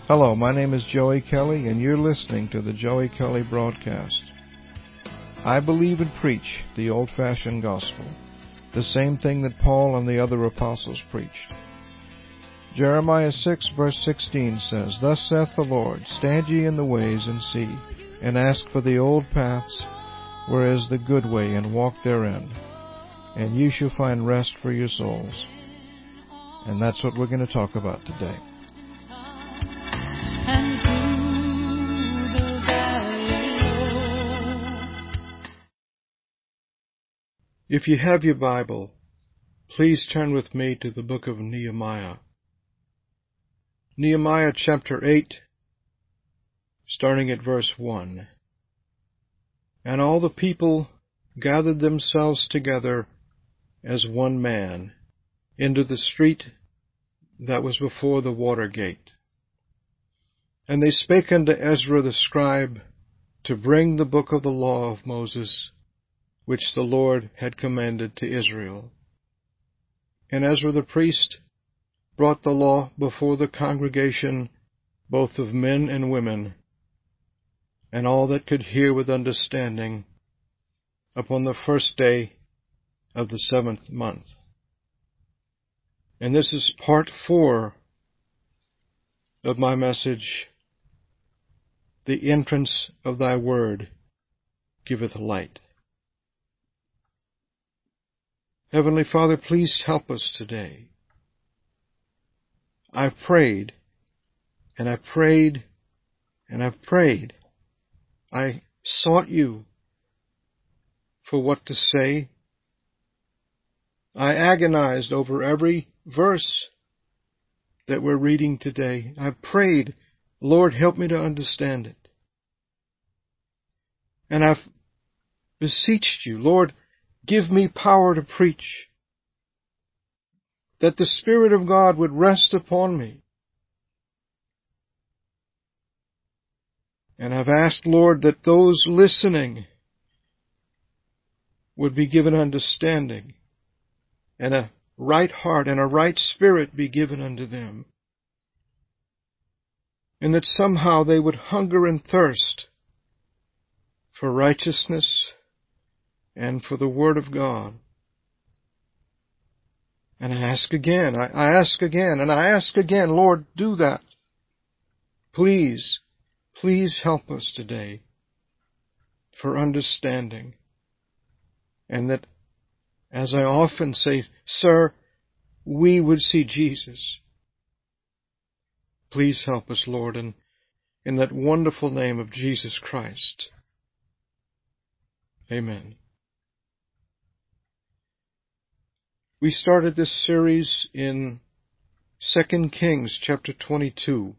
Hello, my name is Joey Kelly, and you're listening to the Joey Kelly Broadcast. I believe and preach the old-fashioned gospel, the same thing that Paul and the other apostles preached. Jeremiah 6, verse 16 says, "Thus saith the Lord, Stand ye in the ways, and see, and ask for the old paths, where is the good way, and walk therein, and ye shall find rest for your souls." And that's what we're going to talk about today. If you have your Bible, please turn with me to the book of Nehemiah. Nehemiah chapter 8, starting at verse 1. And all the people gathered themselves together as one man into the street that was before the water gate. And they spake unto Ezra the scribe to bring the book of the law of Moses, which the Lord had commanded to Israel. And Ezra the priest brought the law before the congregation, both of men and women, and all that could hear with understanding, upon the first day of the 7th month. And this is part 4 of my message, The entrance of thy word giveth light. Heavenly Father, please help us today. I've prayed, and I've prayed, and I've prayed. I sought you for what to say. I agonized over every verse that we're reading today. I prayed, Lord, help me to understand it. And I've beseeched you, Lord, give me power to preach, that the Spirit of God would rest upon me. And I've asked, Lord, that those listening would be given understanding, and a right heart and a right spirit be given unto them, and that somehow they would hunger and thirst for righteousness and for the Word of God. And I ask again, I ask again, and I ask again, Lord, do that. Please, please help us today for understanding. And that, as I often say, Sir, we would see Jesus. Please help us, Lord, in that wonderful name of Jesus Christ. Amen. We started this series in 2 Kings chapter 22.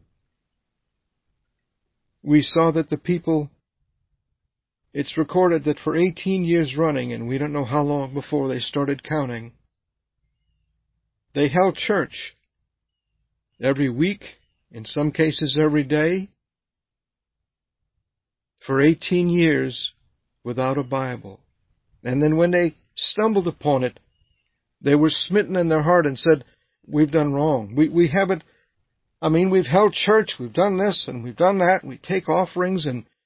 We saw that the people, it's recorded that for 18 years running, and we don't know how long before they started counting, they held church every week, in some cases every day, for 18 years without a Bible. And then when they stumbled upon it, they were smitten in their heart and said, we've done wrong. We've held church, we've done this and we've done that, we take offerings,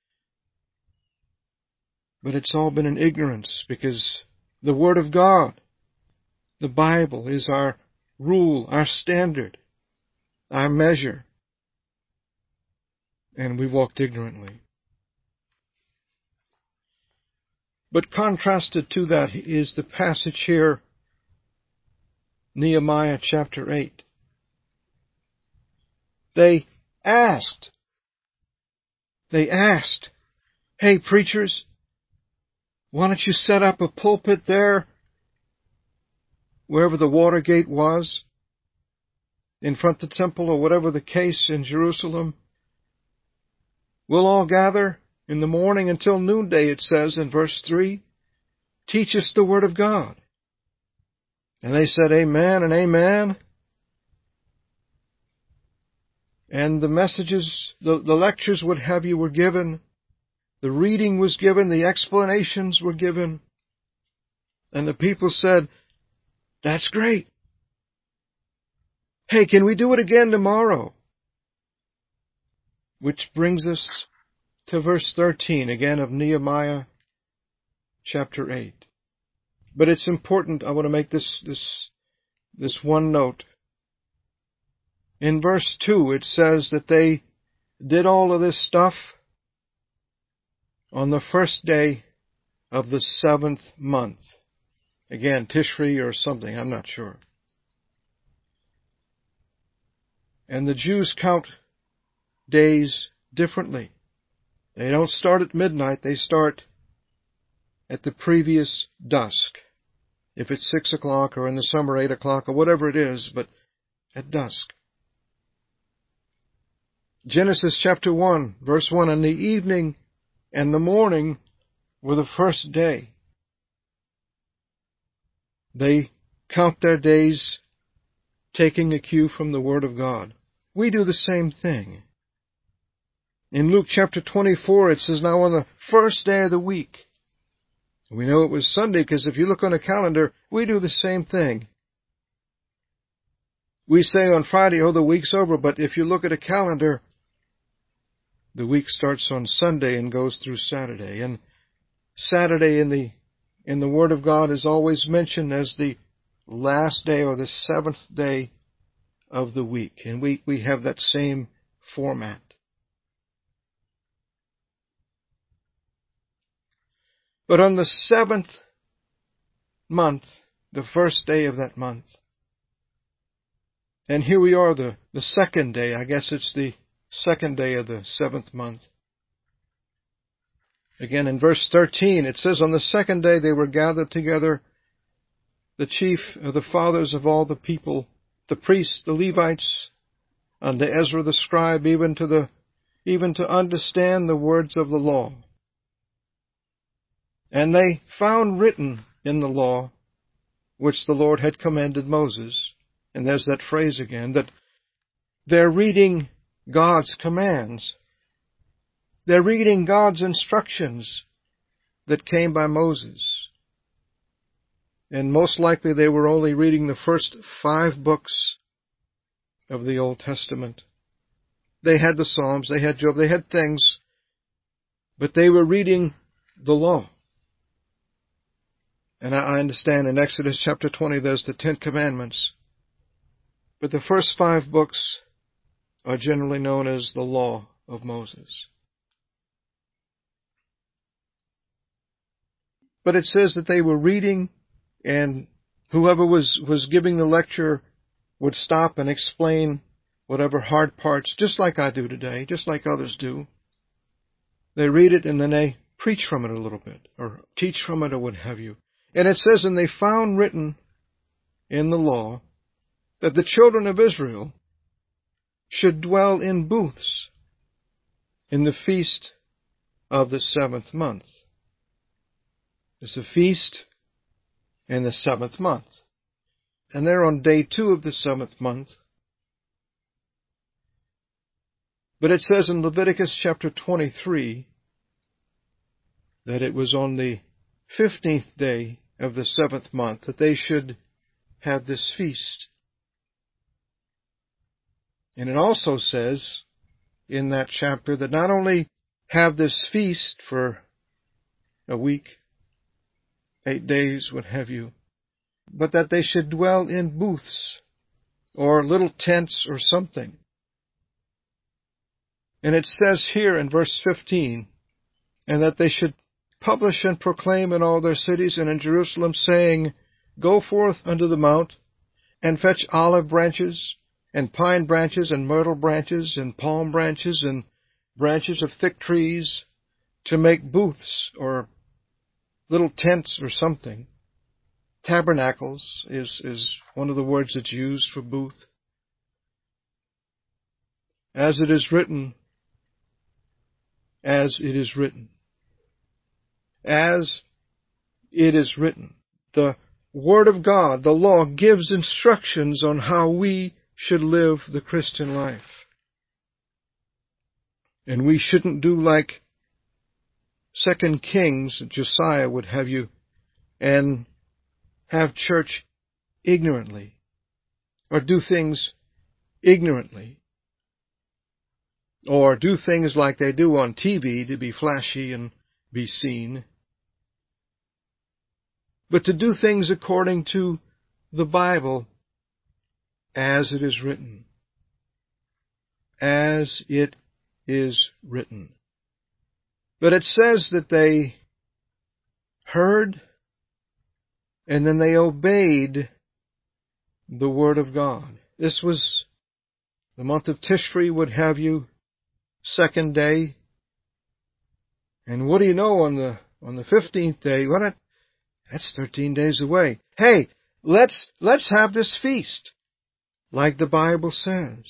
but it's all been in ignorance, because the Word of God, the Bible, is our rule, our standard, our measure, and we walked ignorantly. But contrasted to that is the passage here, Nehemiah chapter 8. They asked, hey preachers, why don't you set up a pulpit there, wherever the water gate was, in front of the temple, or whatever the case in Jerusalem? We'll all gather in the morning until noonday, it says in verse 3. Teach us the Word of God. And they said amen and amen. And the messages, the lectures would have you were given. The reading was given. The explanations were given. And the people said, that's great. Hey, can we do it again tomorrow? Which brings us to verse 13, again, of Nehemiah chapter 8. But it's important, I want to make this one note. In verse 2, it says that they did all of this stuff on the first day of the 7th month. Again, Tishri or something, I'm not sure. And the Jews count days differently. They don't start at midnight, they start at the previous dusk. If it's 6 o'clock or in the summer 8 o'clock or whatever it is, but at dusk. Genesis chapter 1, verse 1, and the evening and the morning were the first day. They count their days taking a cue from the Word of God. We do the same thing. In Luke chapter 24, it says, now on the first day of the week. We know it was Sunday because if you look on a calendar, we do the same thing. We say on Friday, oh, the week's over, but if you look at a calendar, the week starts on Sunday and goes through Saturday. And Saturday in the Word of God is always mentioned as the last day or the 7th day of the week. And we have that same format. But on the 7th month, the first day of that month, and here we are, the second day, I guess it's the second day of the 7th month. Again, in verse 13, it says, on the second day they were gathered together, the chief of the fathers of all the people, the priests, the Levites, unto Ezra the scribe, even to understand the words of the law. And they found written in the law, which the Lord had commanded Moses, and there's that phrase again, that they're reading God's commands. They're reading God's instructions that came by Moses. And most likely they were only reading the first 5 books of the Old Testament. They had the Psalms, they had Job, they had things, but they were reading the law. And I understand in Exodus chapter 20 there's the 10 Commandments. But the first 5 books are generally known as the Law of Moses. But it says that they were reading, and whoever was giving the lecture would stop and explain whatever hard parts, just like I do today, just like others do. They read it and then they preach from it a little bit, or teach from it, or what have you. And it says, and they found written in the law that the children of Israel should dwell in booths in the feast of the 7th month. It's a feast in the 7th month. And they're on day 2 of the 7th month. But it says in Leviticus chapter 23 that it was on the 15th day of the 7th month that they should have this feast. And it also says in that chapter that not only have this feast for a week, 8 days, what have you, but that they should dwell in booths or little tents or something. And it says here in verse 15, and that they should publish and proclaim in all their cities and in Jerusalem, saying, go forth unto the mount, and fetch olive branches, and pine branches, and myrtle branches, and palm branches, and branches of thick trees, to make booths, or little tents or something. Tabernacles is one of the words that's used for booth. As it is written, as it is written. As it is written. The Word of God, the law, gives instructions on how we should live the Christian life. And we shouldn't do like 2 Kings, Josiah would have you, and have church ignorantly, or do things ignorantly. or do things like they do on TV to be flashy and be seen, but to do things according to the Bible as it is written. As it is written. But it says that they heard and then they obeyed the Word of God. This was the month of Tishri would have you, second day. And what do you know on the 15th day? Well, that's 13 days away. Hey, let's have this feast, like the Bible says.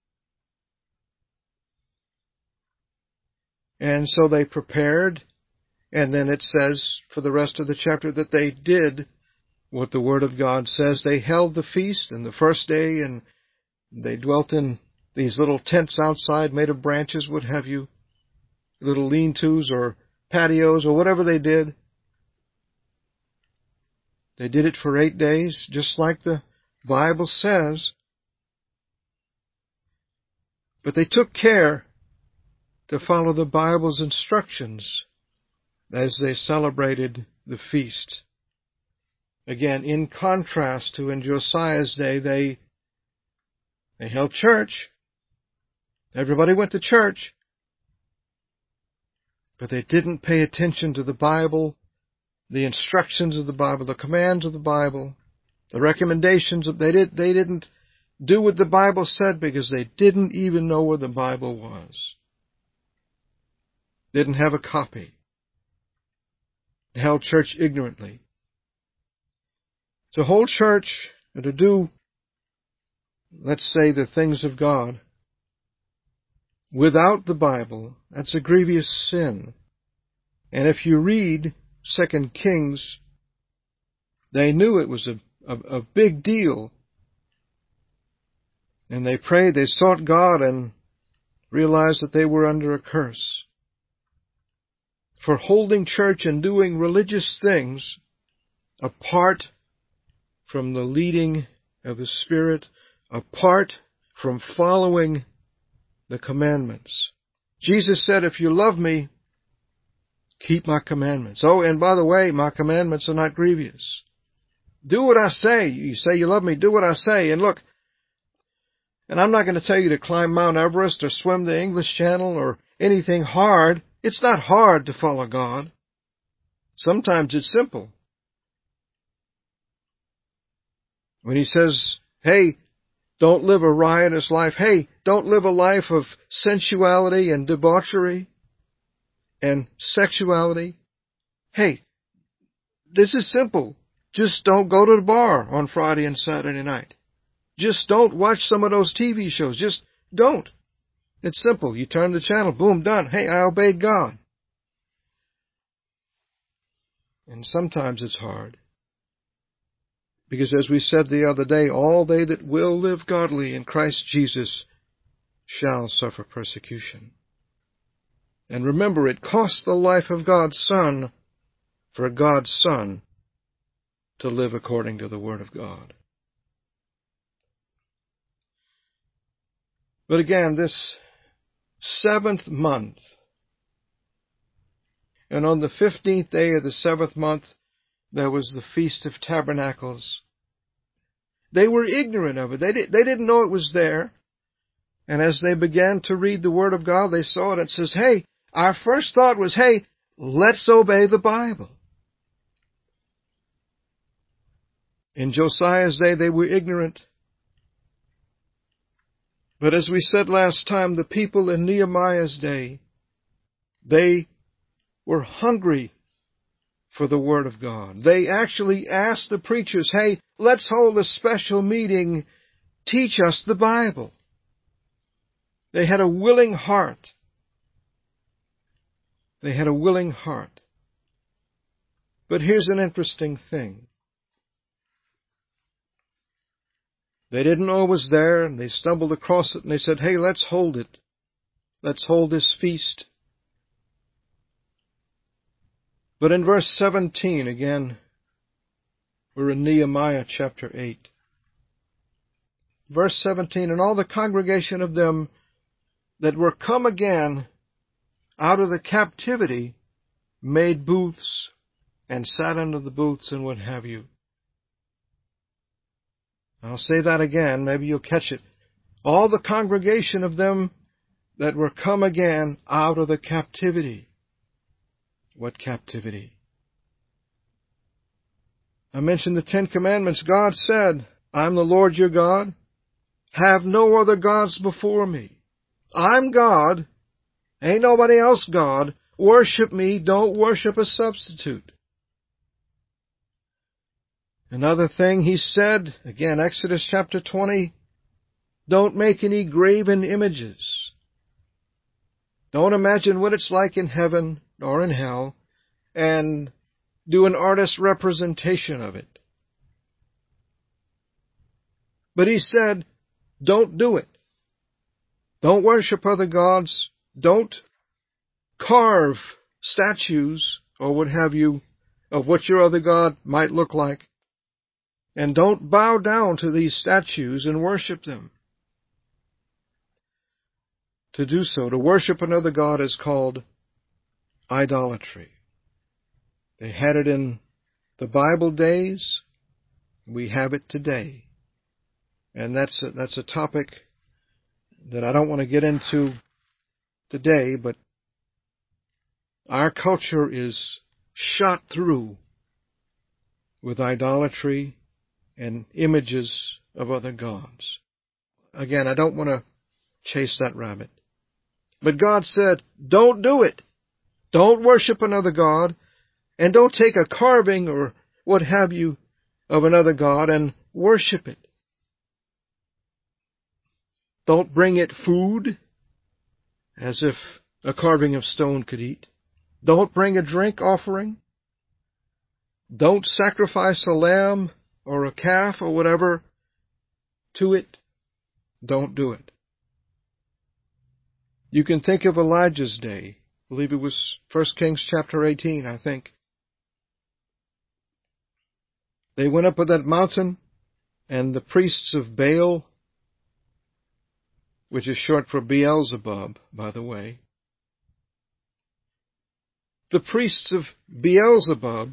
And so they prepared, and then it says for the rest of the chapter that they did what the Word of God says. They held the feast in the first day, and they dwelt in these little tents outside made of branches, what have you, little lean-tos or patios or whatever they did. They did it for 8 days, just like the Bible says. But they took care to follow the Bible's instructions as they celebrated the feast. Again, in contrast to in Josiah's day, they held church. Everybody went to church. But they didn't pay attention to the Bible, the instructions of the Bible, the commands of the Bible, the recommendations of, they didn't do what the Bible said because they didn't even know where the Bible was. Didn't have a copy. They held church ignorantly. To hold church and to do, let's say, the things of God without the Bible, that's a grievous sin. And if you read 2 Kings, they knew it was a big deal. And they prayed, they sought God and realized that they were under a curse. For holding church and doing religious things apart from the leading of the Spirit, apart from following the commandments. Jesus said, if you love me, keep my commandments. Oh, and by the way, my commandments are not grievous. Do what I say. You say you love me, do what I say. And look, and I'm not going to tell you to climb Mount Everest or swim the English Channel or anything hard. It's not hard to follow God. Sometimes it's simple. When He says, hey, don't live a riotous life. Hey, don't live a life of sensuality and debauchery and sexuality. Hey, this is simple. Just don't go to the bar on Friday and Saturday night. Just don't watch some of those TV shows. Just don't. It's simple. You turn the channel, boom, done. Hey, I obeyed God. And sometimes it's hard. Because as we said the other day, all they that will live godly in Christ Jesus shall suffer persecution. And remember, it cost the life of God's Son for God's Son to live according to the Word of God. But again, this 7th month, and on the 15th day of the 7th month, there was the Feast of Tabernacles. They were ignorant of it. They didn't know it was there. And as they began to read the Word of God, they saw it. It says, hey, our first thought was, hey, let's obey the Bible. In Josiah's day, they were ignorant. But as we said last time, the people in Nehemiah's day, they were hungry for the Word of God. They actually asked the preachers, hey, let's hold a special meeting. Teach us the Bible. They had a willing heart. They had a willing heart. But here's an interesting thing. They didn't know it was there, and they stumbled across it, and they said, hey, let's hold it. Let's hold this feast. But in verse 17, again, we're in Nehemiah chapter 8. Verse 17, and all the congregation of them that were come again out of the captivity made booths and sat under the booths and what have you. I'll say that again, maybe you'll catch it. All the congregation of them that were come again out of the captivity. What captivity? I mentioned the Ten Commandments. God said, I'm the Lord your God. Have no other gods before me. I'm God. Ain't nobody else God. Worship me. Don't worship a substitute. Another thing he said, again, Exodus chapter 20, don't make any graven images. Don't imagine what it's like in heaven or in hell and do an artist's representation of it. But he said, don't do it. Don't worship other gods. Don't carve statues or what have you of what your other god might look like. And don't bow down to these statues and worship them. To do so, to worship another god, is called idolatry. They had it in the Bible days. We have it today. And that's a topic that I don't want to get into today, but our culture is shot through with idolatry and images of other gods. Again, I don't want to chase that rabbit. But God said, don't do it. Don't worship another god, and don't take a carving or what have you of another god and worship it. Don't bring it food, as if a carving of stone could eat. Don't bring a drink offering. Don't sacrifice a lamb or a calf or whatever to it. Don't do it. You can think of Elijah's day. I believe it was 1 Kings chapter 18, I think. They went up on that mountain, and the priests of Baal, which is short for Beelzebub, by the way, the priests of Beelzebub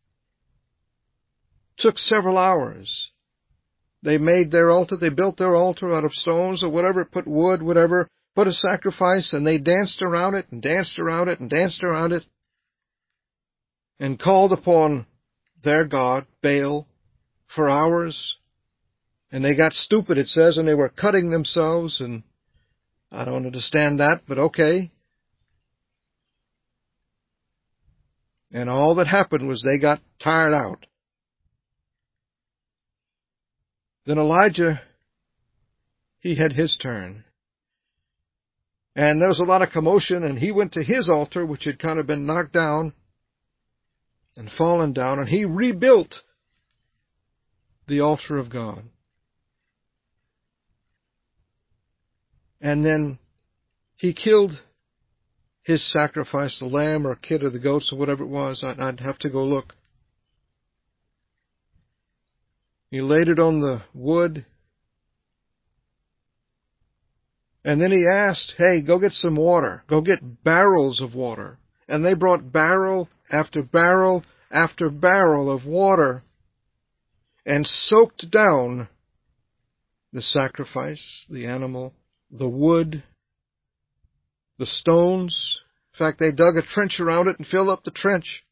took several hours. They made their altar, they built their altar out of stones or whatever, put wood, whatever, put a sacrifice, and they danced around it and danced around it and danced around it and called upon their god, Baal, for hours. And they got stupid, it says, and they were cutting themselves, and I don't understand that, but okay. And all that happened was they got tired out. Then Elijah, he had his turn. And there was a lot of commotion, and he went to his altar, which had kind of been knocked down and fallen down, and he rebuilt the altar of God. And then he killed his sacrifice, the lamb or a kid or the goats or whatever it was. I'd have to go look. He laid it on the wood. And then he asked, hey, go get some water. Go get barrels of water. And they brought barrel after barrel after barrel of water and soaked down the sacrifice, the animal, the wood, the stones. In fact, they dug a trench around it and filled up the trench.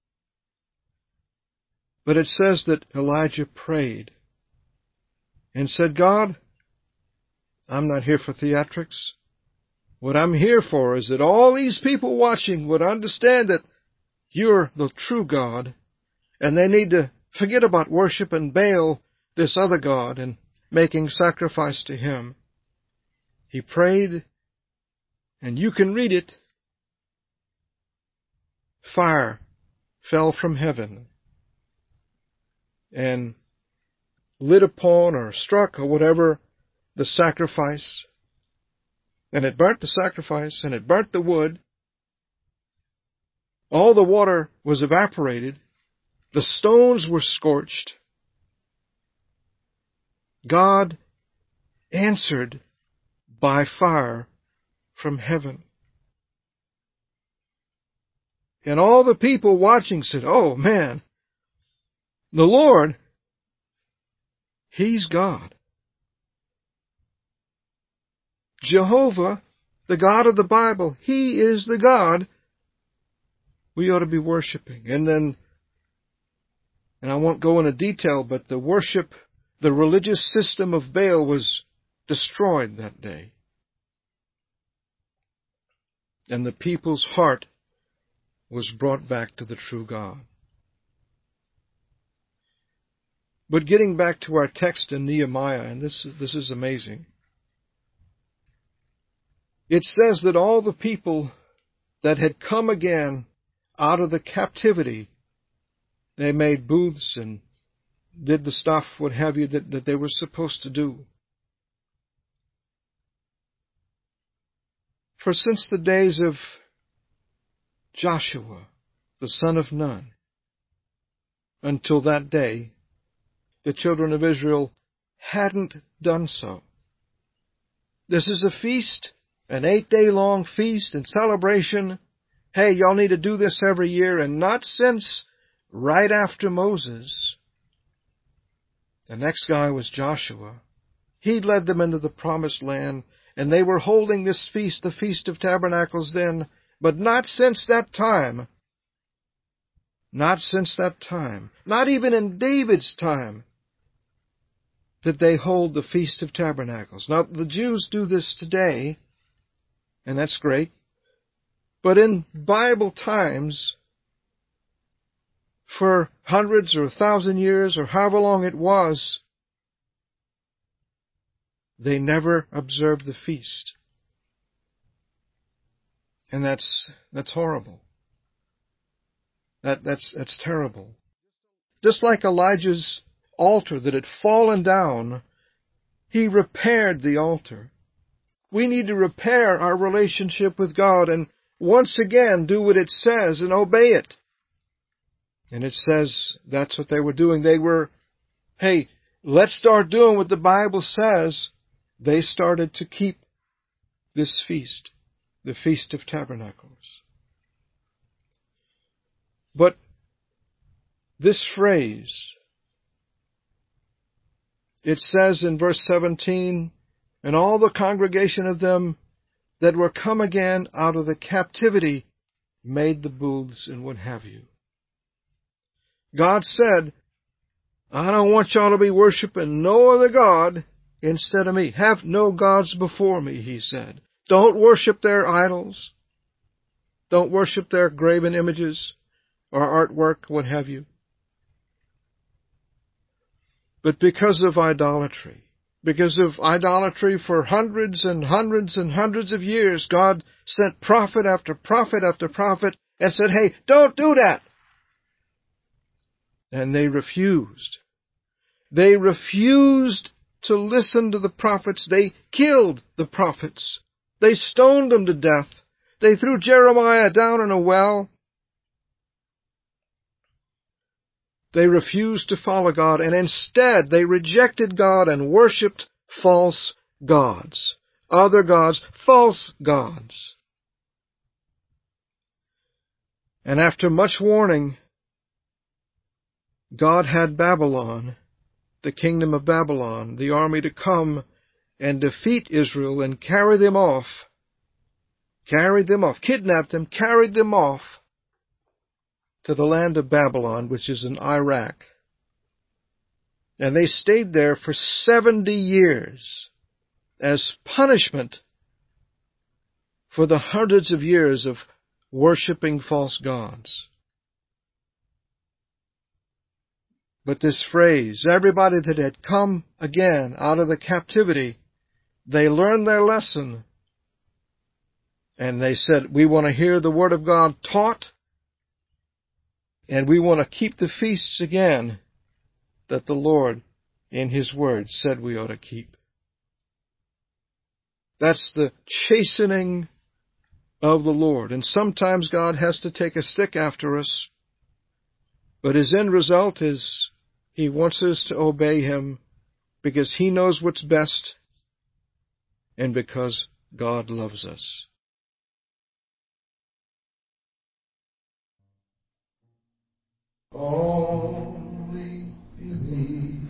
But it says that Elijah prayed and said, God, I'm not here for theatrics. What I'm here for is that all these people watching would understand that you're the true God, and they need to forget about worshiping Baal, this other god, and making sacrifice to him. He prayed, and you can read it. Fire fell from heaven and lit upon or struck or whatever the sacrifice, and it burnt the sacrifice, and it burnt the wood. All the water was evaporated. The stones were scorched. God answered by fire from heaven. And all the people watching said, "Oh man, the Lord, He's God. Jehovah, the God of the Bible, He is the God we ought to be worshiping." And I won't go into detail, but the religious system of Baal was destroyed that day. And the people's heart was brought back to the true God. But getting back to our text in Nehemiah, and this is amazing. It says that all the people that had come again out of the captivity, they made booths and did the stuff, what have you, that they were supposed to do. For since the days of Joshua, the son of Nun, until that day, the children of Israel hadn't done so. This is a feast, an 8-day-long feast and celebration. Hey, y'all need to do this every year, and not since right after Moses. The next guy was Joshua. He led them into the promised land, and they were holding this feast, the Feast of Tabernacles then, but not since that time. Not since that time. Not even in David's time did they hold the Feast of Tabernacles. Now, the Jews do this today, and that's great. But in Bible times, for hundreds or 1,000 years, or however long it was, they never observed the feast. And that's horrible. That's terrible. Just like Elijah's altar that had fallen down, he repaired the altar. We need to repair our relationship with God and once again do what it says and obey it. And it says that's what they were doing. They were, hey, let's start doing what the Bible says. They started to keep this feast, the Feast of Tabernacles. But this phrase, it says in verse 17, "And all the congregation of them that were come again out of the captivity made the booths," and what have you. God said, "I don't want y'all to be worshiping no other God instead of me. Have no gods before me," He said. Don't worship their idols. Don't worship their graven images or artwork, what have you. But because of idolatry for hundreds and hundreds and hundreds of years, God sent prophet after prophet after prophet and said, "Hey, don't do that." And they refused. They refused to listen to the prophets. They killed the prophets. They stoned them to death. They threw Jeremiah down in a well. They refused to follow God, and instead they rejected God and worshipped false gods. Other gods, false gods. And after much warning, God had Babylon, the kingdom of Babylon, the army to come and defeat Israel and carry them off, kidnapped them, carried them off to the land of Babylon, which is in Iraq. And they stayed there for 70 years as punishment for the hundreds of years of worshiping false gods. But this phrase, everybody that had come again out of the captivity, they learned their lesson. And they said, we want to hear the Word of God taught, and we want to keep the feasts again that the Lord, in His Word, said we ought to keep. That's the chastening of the Lord. And sometimes God has to take a stick after us, but His end result is He wants us to obey Him because He knows what's best and because God loves us. Only believe,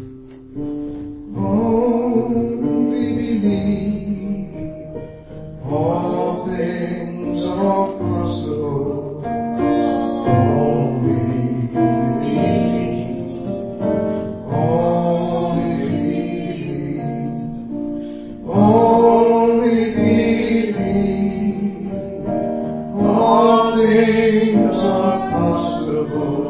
only believe, all things are possible. Only believe, only believe, only believe, all things are possible.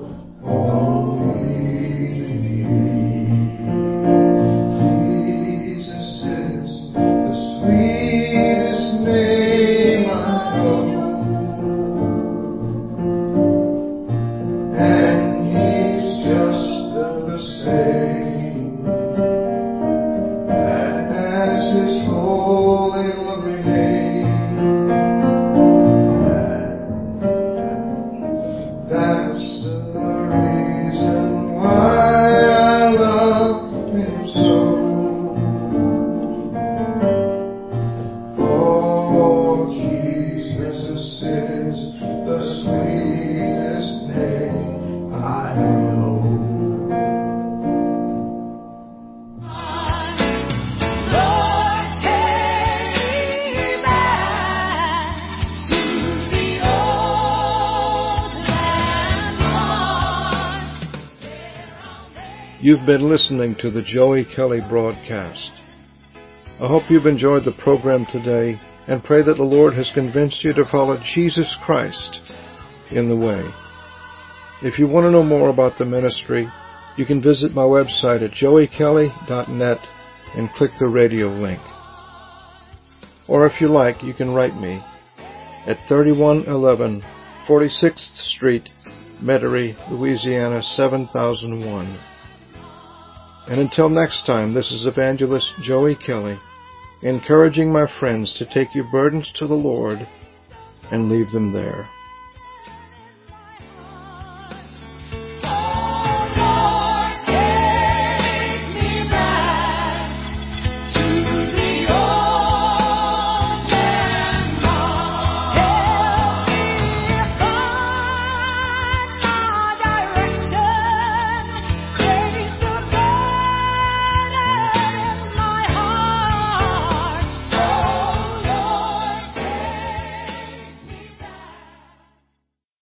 You've been listening to the Joey Kelly broadcast. I hope you've enjoyed the program today and pray that the Lord has convinced you to follow Jesus Christ in the way. If you want to know more about the ministry, you can visit my website at joeykelly.net and click the radio link. Or if you like, you can write me at 3111 46th Street, Metairie, Louisiana 7001. And until next time, this is Evangelist Joey Kelly, encouraging my friends to take your burdens to the Lord and leave them there.